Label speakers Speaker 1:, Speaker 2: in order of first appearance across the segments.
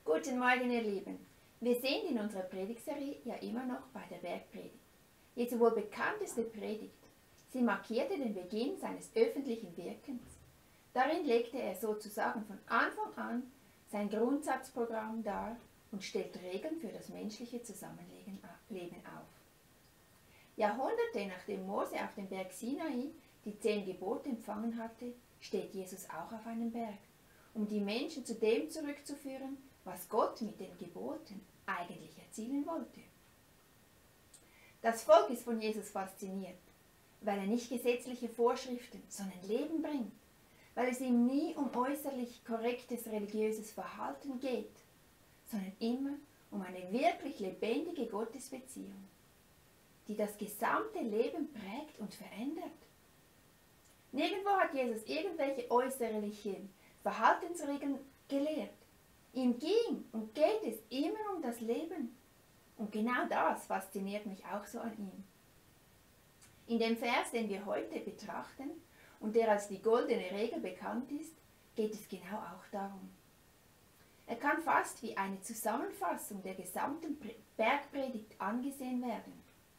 Speaker 1: Guten Morgen, ihr Lieben. Wir sind in unserer Predigtserie ja immer noch bei der Bergpredigt. Jesu wohl bekannteste Predigt. Sie markierte den Beginn seines öffentlichen Wirkens. Darin legte er sozusagen von Anfang an sein Grundsatzprogramm dar und stellt Regeln für das menschliche Zusammenleben auf. Jahrhunderte nachdem Mose auf dem Berg Sinai die 10 Gebote empfangen hatte, steht Jesus auch auf einem Berg, um die Menschen zu dem zurückzuführen, was Gott mit den Geboten eigentlich erzielen wollte. Das Volk ist von Jesus fasziniert, weil er nicht gesetzliche Vorschriften, sondern Leben bringt, weil es ihm nie um äußerlich korrektes religiöses Verhalten geht, sondern immer um eine wirklich lebendige Gottesbeziehung, die das gesamte Leben prägt und verändert. Nirgendwo hat Jesus irgendwelche äußerlichen Verhaltensregeln gelehrt. Ihm ging und geht es immer um das Leben. Und genau das fasziniert mich auch so an ihm. In dem Vers, den wir heute betrachten und der als die goldene Regel bekannt ist, geht es genau auch darum. Er kann fast wie eine Zusammenfassung der gesamten Bergpredigt angesehen werden.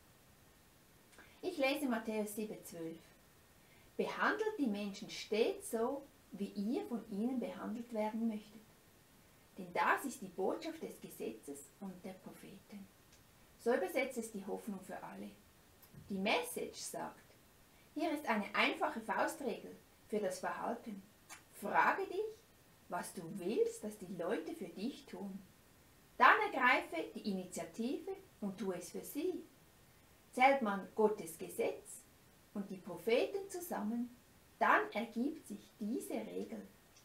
Speaker 1: Ich lese Matthäus 7,12. Behandelt die Menschen stets so, wie ihr von ihnen behandelt werden möchtet. Denn das ist die Botschaft des Gesetzes und der Propheten. So übersetzt es die Hoffnung für alle. Die Message sagt, hier ist eine einfache Faustregel für das Verhalten. Frage dich, was du willst, dass die Leute für dich tun. Dann ergreife die Initiative und tue es für sie. Zählt man Gottes Gesetz und die Propheten zusammen, dann ergibt sich diese Regel.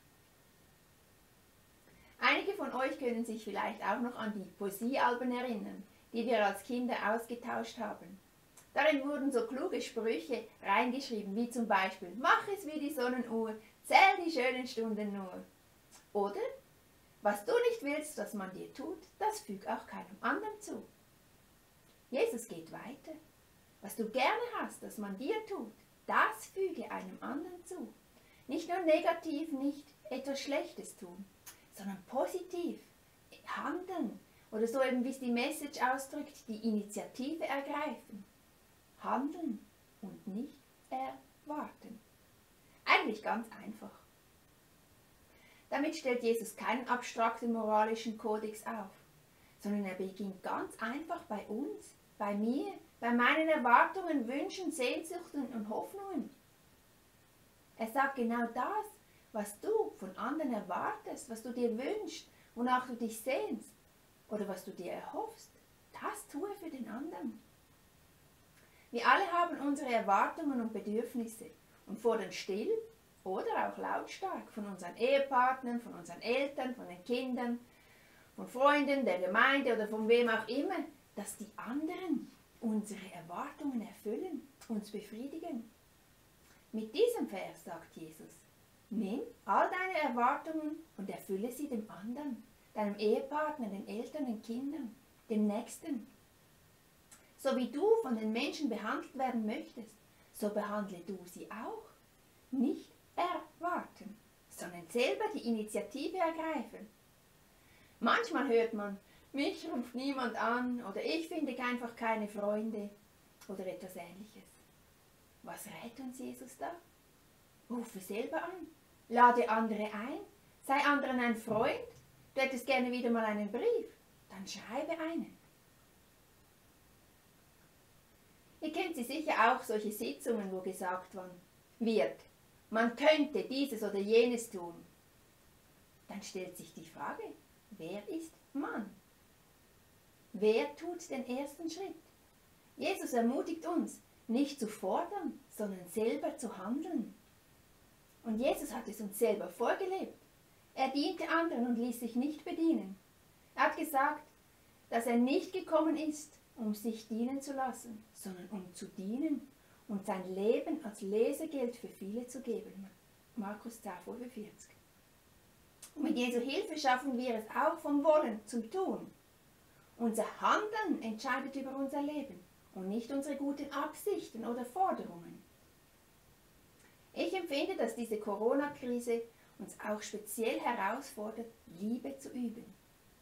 Speaker 1: Einige von euch können sich vielleicht auch noch an die Poesiealben erinnern, die wir als Kinder ausgetauscht haben. Darin wurden so kluge Sprüche reingeschrieben, wie zum Beispiel: Mach es wie die Sonnenuhr, zähl die schönen Stunden nur. Oder: Was du nicht willst, dass man dir tut, das füg auch keinem anderen zu. Jesus geht weiter. Was du gerne hast, dass man dir tut, das füge einem anderen zu. Nicht nur negativ, nicht etwas Schlechtes tun, sondern positiv handeln. Oder so eben, wie es die Message ausdrückt, die Initiative ergreifen. Handeln und nicht erwarten. Eigentlich ganz einfach. Damit stellt Jesus keinen abstrakten moralischen Kodex auf, sondern er beginnt ganz einfach bei uns, bei mir, bei meinen Erwartungen, Wünschen, Sehnsüchten und Hoffnungen. Er sagt genau das, was du von anderen erwartest, was du dir wünschst, wonach du dich sehnst oder was du dir erhoffst, das tue für den anderen. Wir alle haben unsere Erwartungen und Bedürfnisse und fordern still oder auch lautstark von unseren Ehepartnern, von unseren Eltern, von den Kindern, von Freunden, der Gemeinde oder von wem auch immer, dass die anderen unsere Erwartungen erfüllen, uns befriedigen. Mit diesem Vers sagt Jesus: Nimm all deine Erwartungen und erfülle sie dem anderen, deinem Ehepartner, den Eltern, den Kindern, dem Nächsten. So wie du von den Menschen behandelt werden möchtest, so behandle du sie auch. Nicht erwarten, sondern selber die Initiative ergreifen. Manchmal hört man: Mich ruft niemand an oder ich finde einfach keine Freunde oder etwas Ähnliches. Was rät uns Jesus da? Rufe selber an, lade andere ein, sei anderen ein Freund. Du hättest gerne wieder mal einen Brief, dann schreibe einen. Ihr kennt sie sicher auch, solche Sitzungen, wo gesagt wird, man könnte dieses oder jenes tun. Dann stellt sich die Frage, wer ist Mann? Wer tut den ersten Schritt? Jesus ermutigt uns, nicht zu fordern, sondern selber zu handeln. Und Jesus hat es uns selber vorgelebt. Er diente anderen und ließ sich nicht bedienen. Er hat gesagt, dass er nicht gekommen ist, um sich dienen zu lassen, sondern um zu dienen und sein Leben als Lesegeld für viele zu geben. Markus 10,45. Und mit Jesu Hilfe schaffen wir es auch vom Wollen zum Tun. Unser Handeln entscheidet über unser Leben und nicht unsere guten Absichten oder Forderungen. Ich empfinde, dass diese Corona-Krise uns auch speziell herausfordert, Liebe zu üben.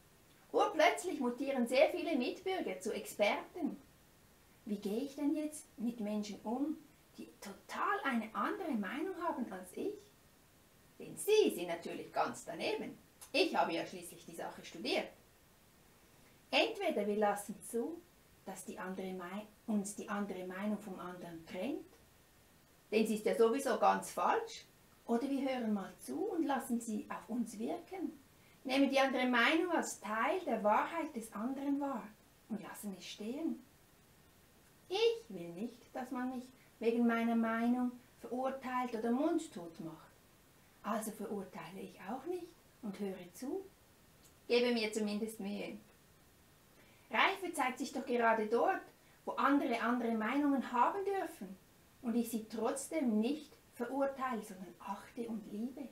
Speaker 1: Urplötzlich mutieren sehr viele Mitbürger zu Experten. Wie gehe ich denn jetzt mit Menschen um, die total eine andere Meinung haben als ich? Denn sie sind natürlich ganz daneben. Ich habe ja schließlich die Sache studiert. Entweder wir lassen zu, dass uns die andere Meinung vom anderen trennt, denn sie ist ja sowieso ganz falsch, oder wir hören mal zu und lassen sie auf uns wirken, nehmen die andere Meinung als Teil der Wahrheit des anderen wahr und lassen es stehen. Ich will nicht, dass man mich wegen meiner Meinung verurteilt oder mundtot macht. Also verurteile ich auch nicht und höre zu. Gebe mir zumindest Mühe. Reife zeigt sich doch gerade dort, wo andere Meinungen haben dürfen und ich sie trotzdem nicht verurteile, sondern achte und liebe.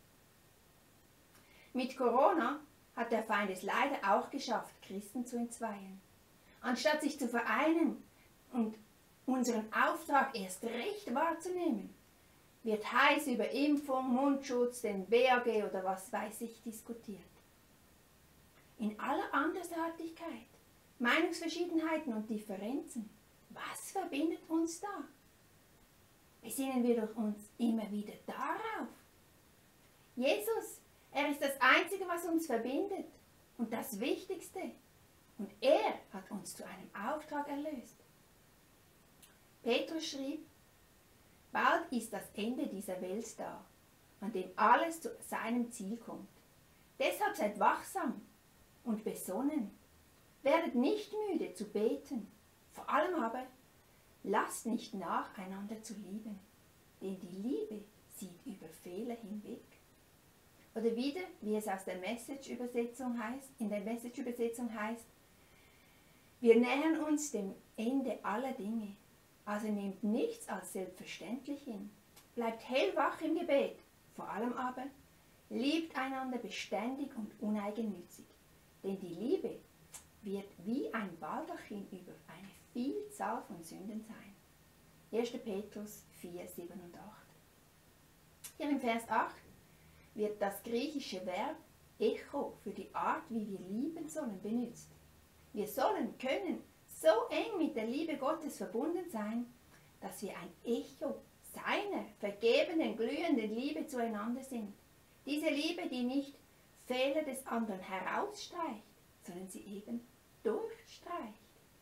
Speaker 1: Mit Corona hat der Feind es leider auch geschafft, Christen zu entzweien. Anstatt sich zu vereinen und unseren Auftrag erst recht wahrzunehmen, wird heiß über Impfung, Mundschutz, den BAG oder was weiß ich diskutiert. In aller Andersartigkeit, Meinungsverschiedenheiten und Differenzen, was verbindet uns da? Besinnen wir doch uns immer wieder darauf. Jesus, er ist das Einzige, was uns verbindet und das Wichtigste. Und er hat uns zu einem Auftrag erlöst. Petrus schrieb, bald ist das Ende dieser Welt da, an dem alles zu seinem Ziel kommt. Deshalb seid wachsam und besonnen. Werdet nicht müde zu beten. Vor allem aber, lasst nicht nach, einander zu lieben, denn die Liebe sieht über Fehler hinweg. Oder wieder, wie es aus der Message-Übersetzung heißt, in der Message-Übersetzung heißt, wir nähern uns dem Ende aller Dinge. Also nehmt nichts als selbstverständlich hin. Bleibt hellwach im Gebet. Vor allem aber, liebt einander beständig und uneigennützig. Denn die Liebe wird wie ein Baldachin über eine Vielzahl von Sünden sein. 1. Petrus 4, 7 und 8. Hier im Vers 8 wird das griechische Verb Echo für die Art, wie wir lieben sollen, benutzt. Wir können so eng mit der Liebe Gottes verbunden sein, dass wir ein Echo seiner vergebenen, glühenden Liebe zueinander sind. Diese Liebe, die nicht Fehler des anderen herausstreicht, sondern sie eben durchstreicht.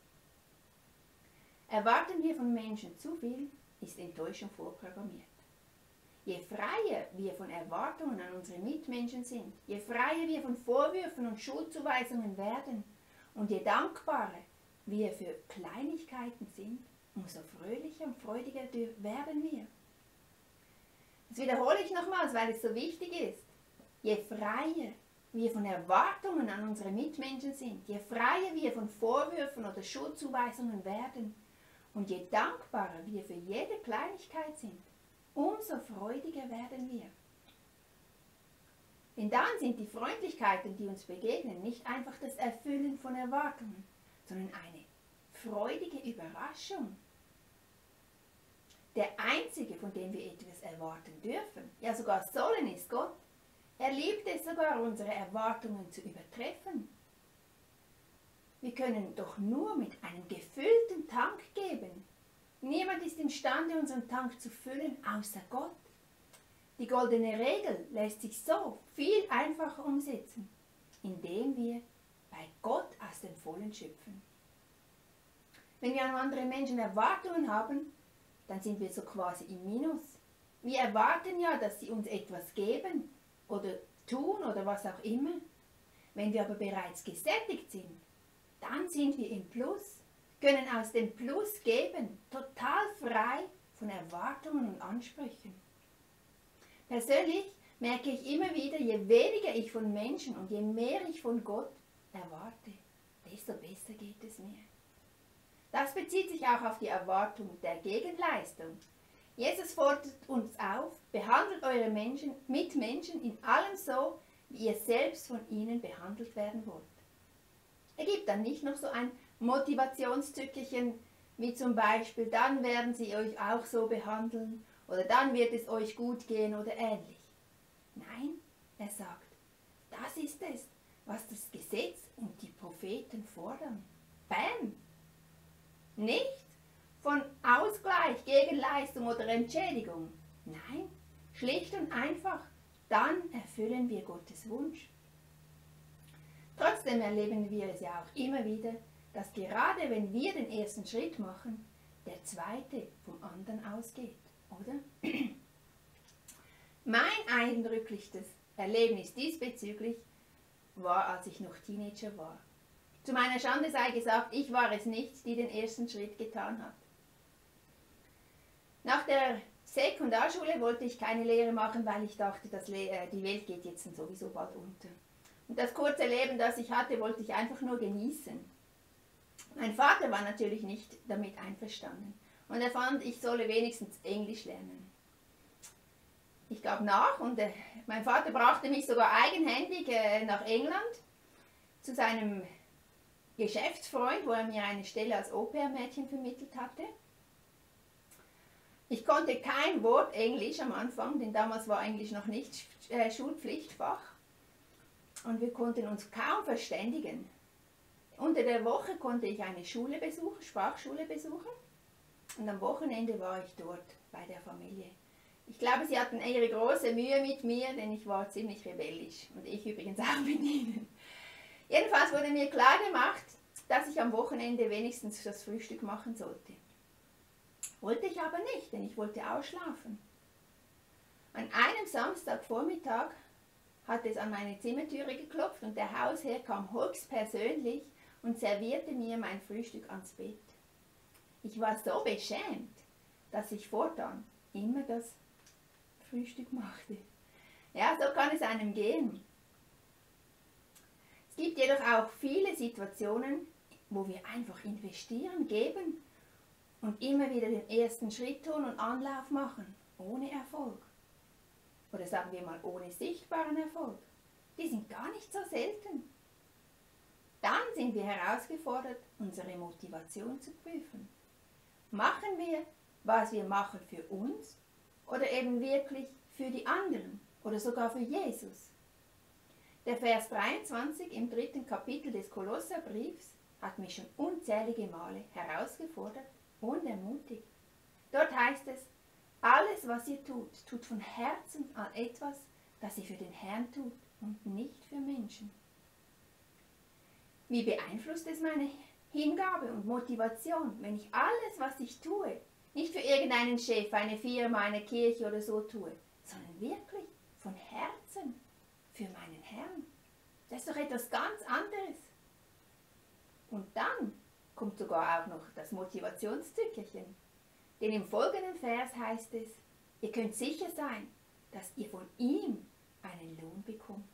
Speaker 1: Erwarten wir von Menschen zu viel, ist Enttäuschung vorprogrammiert. Je freier wir von Erwartungen an unsere Mitmenschen sind, je freier wir von Vorwürfen und Schuldzuweisungen werden und je dankbarer wir für Kleinigkeiten sind, umso fröhlicher und freudiger werden wir. Das wiederhole ich nochmals, weil es so wichtig ist. Je freier wir von Erwartungen an unsere Mitmenschen sind, je freier wir von Vorwürfen oder Schuldzuweisungen werden und je dankbarer wir für jede Kleinigkeit sind, umso freudiger werden wir. Denn dann sind die Freundlichkeiten, die uns begegnen, nicht einfach das Erfüllen von Erwartungen, sondern eine freudige Überraschung. Der Einzige, von dem wir etwas erwarten dürfen, ja sogar sollen, ist Gott. Er liebt es sogar, unsere Erwartungen zu übertreffen. Wir können doch nur mit einem gefüllten Tank geben. Niemand ist imstande, unseren Tank zu füllen, außer Gott. Die goldene Regel lässt sich so viel einfacher umsetzen, indem wir bei Gott aus dem Vollen schöpfen. Wenn wir an andere Menschen Erwartungen haben, dann sind wir so quasi im Minus. Wir erwarten ja, dass sie uns etwas geben oder tun oder was auch immer. Wenn wir aber bereits gesättigt sind, dann sind wir im Plus, können aus dem Plus geben, total frei von Erwartungen und Ansprüchen. Persönlich merke ich immer wieder, je weniger ich von Menschen und je mehr ich von Gott erwarte, desto besser geht es mir. Das bezieht sich auch auf die Erwartung der Gegenleistung. Jesus fordert uns auf, behandelt eure Mitmenschen in allem so, wie ihr selbst von ihnen behandelt werden wollt. Er gibt dann nicht noch so ein Motivationszückerchen, wie zum Beispiel, dann werden sie euch auch so behandeln oder dann wird es euch gut gehen oder ähnlich. Nein, er sagt, das ist es, was das Gesetz und Propheten fordern. Bam! Nicht von Ausgleich, Gegenleistung oder Entschädigung. Nein, schlicht und einfach, dann erfüllen wir Gottes Wunsch. Trotzdem erleben wir es ja auch immer wieder, dass gerade wenn wir den ersten Schritt machen, der zweite vom anderen ausgeht, oder? Mein eindrücklichstes Erlebnis diesbezüglich war, als ich noch Teenager war. Zu meiner Schande sei gesagt, ich war es nicht, die den ersten Schritt getan hat. Nach der Sekundarschule wollte ich keine Lehre machen, weil ich dachte, die Welt geht jetzt sowieso bald unter. Und das kurze Leben, das ich hatte, wollte ich einfach nur genießen. Mein Vater war natürlich nicht damit einverstanden und er fand, ich solle wenigstens Englisch lernen. Ich gab nach und mein Vater brachte mich sogar eigenhändig nach England zu seinem Geschäftsfreund, wo er mir eine Stelle als Au-pair-Mädchen vermittelt hatte. Ich konnte kein Wort Englisch am Anfang, denn damals war Englisch noch nicht Schulpflichtfach und wir konnten uns kaum verständigen. Unter der Woche konnte ich eine Schule besuchen, Sprachschule besuchen und am Wochenende war ich dort bei der Familie. Ich glaube, sie hatten ihre große Mühe mit mir, denn ich war ziemlich rebellisch und ich übrigens auch mit ihnen. Jedenfalls wurde mir klar gemacht, dass ich am Wochenende wenigstens das Frühstück machen sollte. Wollte ich aber nicht, denn ich wollte ausschlafen. An einem Samstagvormittag hat es an meine Zimmertüre geklopft und der Hausherr kam höchstpersönlich und servierte mir mein Frühstück ans Bett. Ich war so beschämt, dass ich fortan immer das Frühstück machte. Ja, so kann es einem gehen. Es gibt jedoch auch viele Situationen, wo wir einfach investieren, geben und immer wieder den ersten Schritt tun und Anlauf machen, ohne Erfolg. Oder sagen wir mal, ohne sichtbaren Erfolg. Die sind gar nicht so selten. Dann sind wir herausgefordert, unsere Motivation zu prüfen. Machen wir, was wir machen für uns oder eben wirklich für die anderen oder sogar für Jesus? Der Vers 23 im 3. Kapitel des Kolosserbriefs hat mich schon unzählige Male herausgefordert und ermutigt. Dort heißt es, alles, was ihr tut, tut von Herzen an etwas, das ihr für den Herrn tut und nicht für Menschen. Wie beeinflusst es meine Hingabe und Motivation, wenn ich alles, was ich tue, nicht für irgendeinen Chef, eine Firma, eine Kirche oder so tue, sondern wirklich von Herzen für meinen Herrn? Das ist doch etwas ganz anderes. Und dann kommt sogar auch noch das Motivationstückerchen. Denn im folgenden Vers heißt es, ihr könnt sicher sein, dass ihr von ihm einen Lohn bekommt.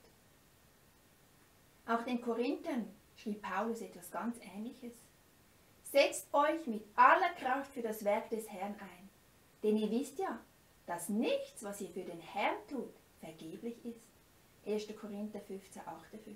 Speaker 1: Auch den Korinthern schrieb Paulus etwas ganz Ähnliches. Setzt euch mit aller Kraft für das Werk des Herrn ein, denn ihr wisst ja, dass nichts, was ihr für den Herrn tut, vergeblich ist. 1. Korinther 15, 58.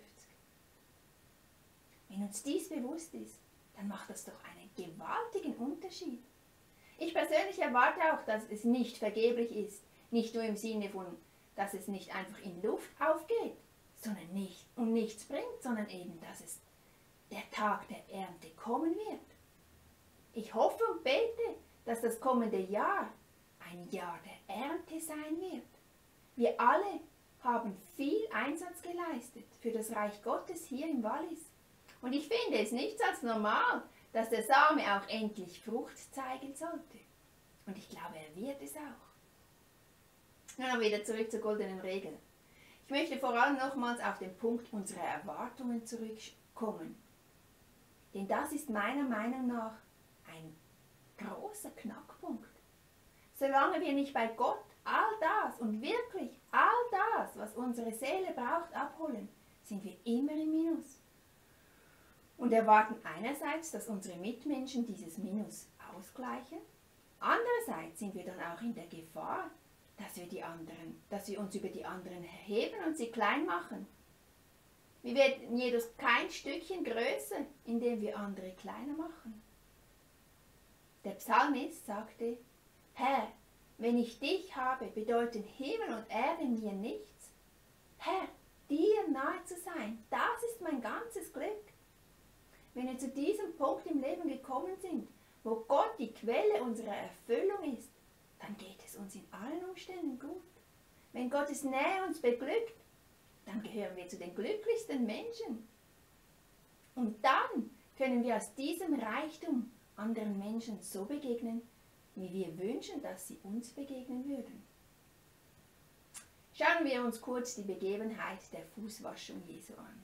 Speaker 1: Wenn uns dies bewusst ist, dann macht das doch einen gewaltigen Unterschied. Ich persönlich erwarte auch, dass es nicht vergeblich ist, nicht nur im Sinne von, dass es nicht einfach in Luft aufgeht, sondern nicht und nichts bringt, sondern eben, dass es der Tag der Ernte kommen wird. Ich hoffe und bete, dass das kommende Jahr ein Jahr der Ernte sein wird. Wir alle haben viel Einsatz geleistet für das Reich Gottes hier im Wallis. Und ich finde es nichts als normal, dass der Same auch endlich Frucht zeigen sollte. Und ich glaube, er wird es auch. Nun aber wieder zurück zur goldenen Regel. Ich möchte vor allem nochmals auf den Punkt unserer Erwartungen zurückkommen. Denn das ist meiner Meinung nach ein großer Knackpunkt. Solange wir nicht bei Gott all das und wirklich all das, was unsere Seele braucht, abholen, sind wir immer im Minus. Und erwarten einerseits, dass unsere Mitmenschen dieses Minus ausgleichen, andererseits sind wir dann auch in der Gefahr, dass wir uns über die anderen erheben und sie klein machen. Wir werden jedoch kein Stückchen größer, indem wir andere kleiner machen. Der Psalmist sagte, Herr, wenn ich dich habe, bedeuten Himmel und Erde mir nichts. Herr, dir nahe zu sein, das ist mein ganzes Glück. wenn wir zu diesem Punkt im Leben gekommen sind, wo Gott die Quelle unserer Erfüllung ist, dann geht es uns in allen Umständen gut. Wenn Gottes Nähe uns beglückt, dann gehören wir zu den glücklichsten Menschen. Und dann können wir aus diesem Reichtum anderen Menschen so begegnen, wie wir wünschen, dass sie uns begegnen würden. Schauen wir uns kurz die Begebenheit der Fußwaschung Jesu an.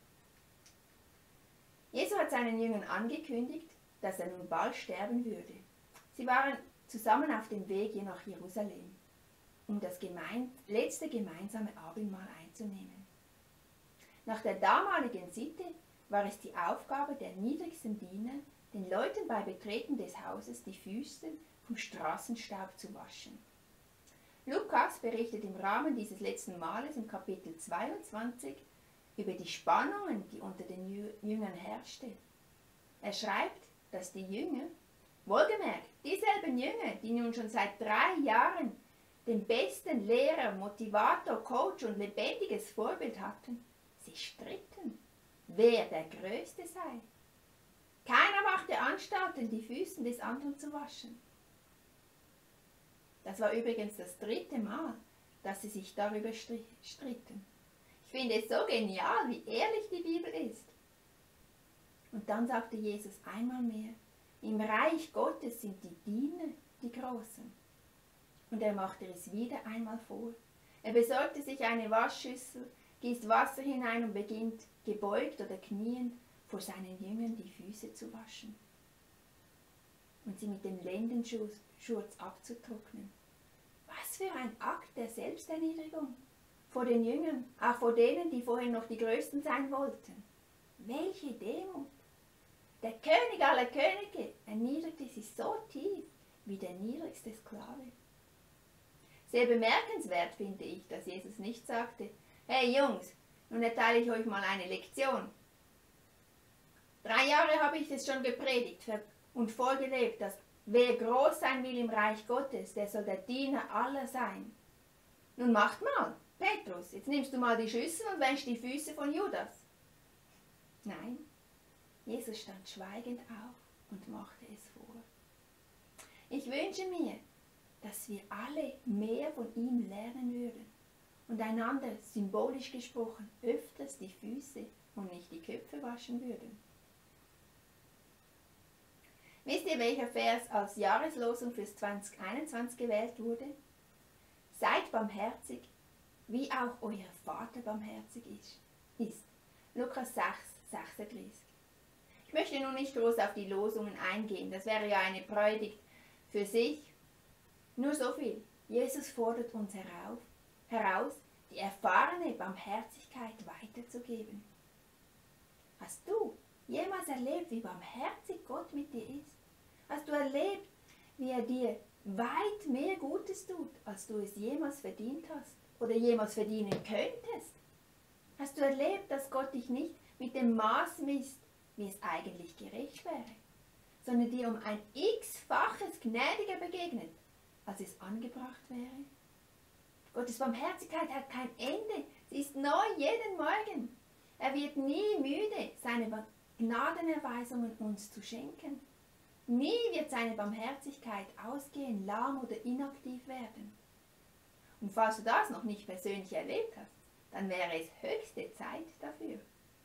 Speaker 1: Jesus hat seinen Jüngern angekündigt, dass er nun bald sterben würde. Sie waren zusammen auf dem Weg nach Jerusalem, um das letzte gemeinsame Abendmahl einzunehmen. Nach der damaligen Sitte war es die Aufgabe der niedrigsten Diener, den Leuten bei Betreten des Hauses die Füße vom Straßenstaub zu waschen. Lukas berichtet im Rahmen dieses letzten Mahles im Kapitel 22 über die Spannungen, die unter den Jüngern herrschte. Er schreibt, dass die Jünger, wohlgemerkt, dieselben Jünger, die nun schon seit 3 Jahren den besten Lehrer, Motivator, Coach und lebendiges Vorbild hatten, sich stritten, wer der Größte sei. Keiner machte Anstalten, die Füße des anderen zu waschen. Das war übrigens das 3. Mal, dass sie sich darüber stritten. Ich finde es so genial, wie ehrlich die Bibel ist. Und dann sagte Jesus einmal mehr, im Reich Gottes sind die Diener die Großen. Und er machte es wieder einmal vor. Er besorgte sich eine Waschschüssel, gießt Wasser hinein und beginnt, gebeugt oder kniend, vor seinen Jüngern die Füße zu waschen und sie mit dem Lendenschurz abzutrocknen. Was für ein Akt der Selbsterniedrigung vor den Jüngern, auch vor denen, die vorher noch die Größten sein wollten. Welche Demut! Der König aller Könige erniedrigte sich so tief wie der niedrigste Sklave. Sehr bemerkenswert finde ich, dass Jesus nicht sagte, hey Jungs, nun erteile ich euch mal eine Lektion. 3 Jahre habe ich es schon gepredigt und vorgelebt, dass wer groß sein will im Reich Gottes, der soll der Diener aller sein. Nun macht mal, Petrus, jetzt nimmst du mal die Schüssel und wäschst die Füße von Judas. Nein, Jesus stand schweigend auf und machte es vor. Ich wünsche mir, dass wir alle mehr von ihm lernen würden und einander, symbolisch gesprochen, öfters die Füße und nicht die Köpfe waschen würden. Wisst ihr, welcher Vers als Jahreslosung fürs 2021 gewählt wurde? Seid barmherzig, wie auch euer Vater barmherzig ist. Lukas 6, 36. Ich möchte nun nicht groß auf die Losungen eingehen, das wäre ja eine Predigt für sich. Nur so viel. Jesus fordert uns heraus, die erfahrene Barmherzigkeit weiterzugeben. Hast du jemals erlebt, wie barmherzig Gott mit dir ist? Hast du erlebt, wie er dir weit mehr Gutes tut, als du es jemals verdient hast oder jemals verdienen könntest? Hast du erlebt, dass Gott dich nicht mit dem Maß misst, wie es eigentlich gerecht wäre, sondern dir um ein x-faches gnädiger begegnet, als es angebracht wäre? Gottes Barmherzigkeit hat kein Ende, sie ist neu jeden Morgen. Er wird nie müde, seine Gnadenerweisungen uns zu schenken. Nie wird seine Barmherzigkeit ausgehen, lahm oder inaktiv werden. Und falls du das noch nicht persönlich erlebt hast, dann wäre es höchste Zeit dafür.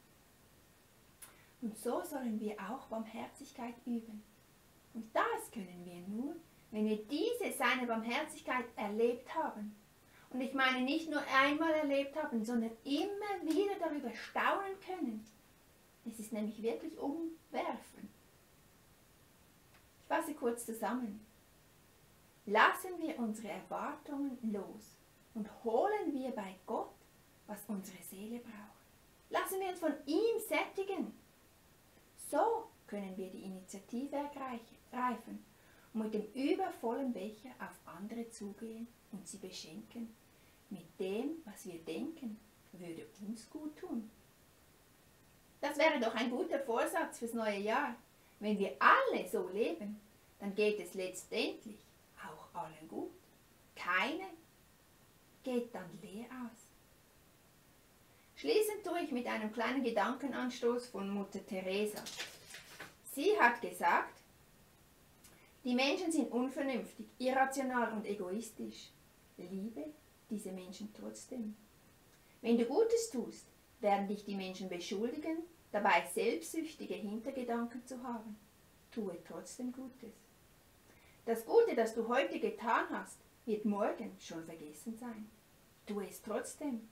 Speaker 1: Und so sollen wir auch Barmherzigkeit üben. Und das können wir nur, wenn wir diese seine Barmherzigkeit erlebt haben. Und ich meine nicht nur einmal erlebt haben, sondern immer wieder darüber staunen können. Es ist nämlich wirklich umwerfend. Ich fasse kurz zusammen. Lassen wir unsere Erwartungen los und holen wir bei Gott, was unsere Seele braucht. Lassen wir uns von ihm sättigen. So können wir die Initiative ergreifen und mit dem übervollen Becher auf andere zugehen und sie beschenken. Mit dem, was wir denken, würde uns gut tun. Das wäre doch ein guter Vorsatz fürs neue Jahr. Wenn wir alle so leben, dann geht es letztendlich auch allen gut. Keiner geht dann leer aus. Schließen tue ich mit einem kleinen Gedankenanstoß von Mutter Teresa. Sie hat gesagt, die Menschen sind unvernünftig, irrational und egoistisch. Liebe diese Menschen trotzdem. Wenn du Gutes tust, werden dich die Menschen beschuldigen, dabei selbstsüchtige Hintergedanken zu haben. Tue trotzdem Gutes. Das Gute, das du heute getan hast, wird morgen schon vergessen sein. Tue es trotzdem.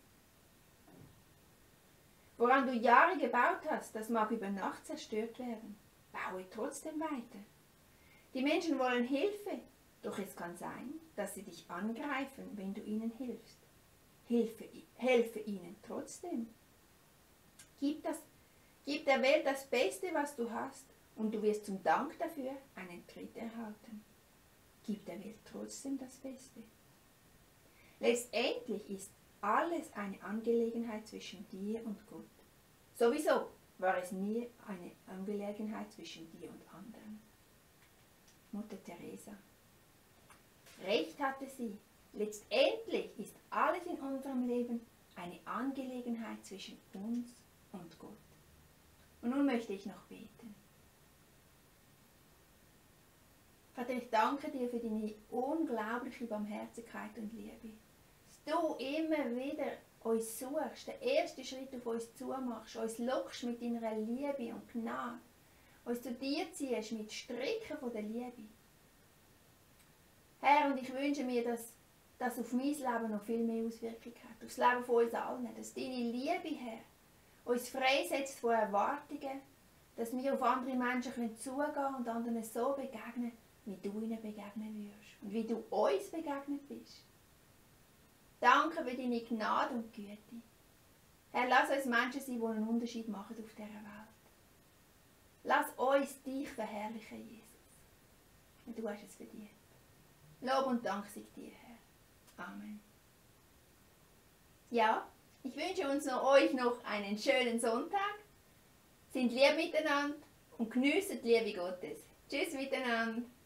Speaker 1: Woran du Jahre gebaut hast, das mag über Nacht zerstört werden. Baue trotzdem weiter. Die Menschen wollen Hilfe, doch es kann sein, dass sie dich angreifen, wenn du ihnen hilfst. Helfe ihnen trotzdem. Gib der Welt das Beste, was du hast, und du wirst zum Dank dafür einen Tritt erhalten. Gib der Welt trotzdem das Beste. Letztendlich ist alles eine Angelegenheit zwischen dir und Gott. Sowieso war es nie eine Angelegenheit zwischen dir und anderen. Mutter Teresa. Recht hatte sie. Letztendlich ist alles in unserem Leben eine Angelegenheit zwischen uns und Gott. Und nun möchte ich noch beten. Vater, ich danke dir für deine unglaubliche Barmherzigkeit und Liebe. Dass du immer wieder uns suchst, den ersten Schritt auf uns zumachst, uns lockst mit deiner Liebe und Gnade, uns zu dir ziehst mit Stricken von der Liebe. Herr, und ich wünsche mir, dass das auf mein Leben noch viel mehr Auswirkungen hat, auf das Leben von uns allen, dass deine Liebe, Herr, uns freisetzt von Erwartungen, dass wir auf andere Menschen zugehen können und anderen so begegnen, wie du ihnen begegnen würdest und wie du uns begegnet bist. Danke für deine Gnade und Güte. Herr, lass uns Menschen sein, die einen Unterschied machen auf dieser Welt. Lass uns dich verherrlichen, Jesus. Und du hast es verdient. Lob und Dank sei dir, Herr. Amen. Ja, ich wünsche euch noch einen schönen Sonntag. Sind lieb miteinander und geniessen die Liebe Gottes. Tschüss miteinander.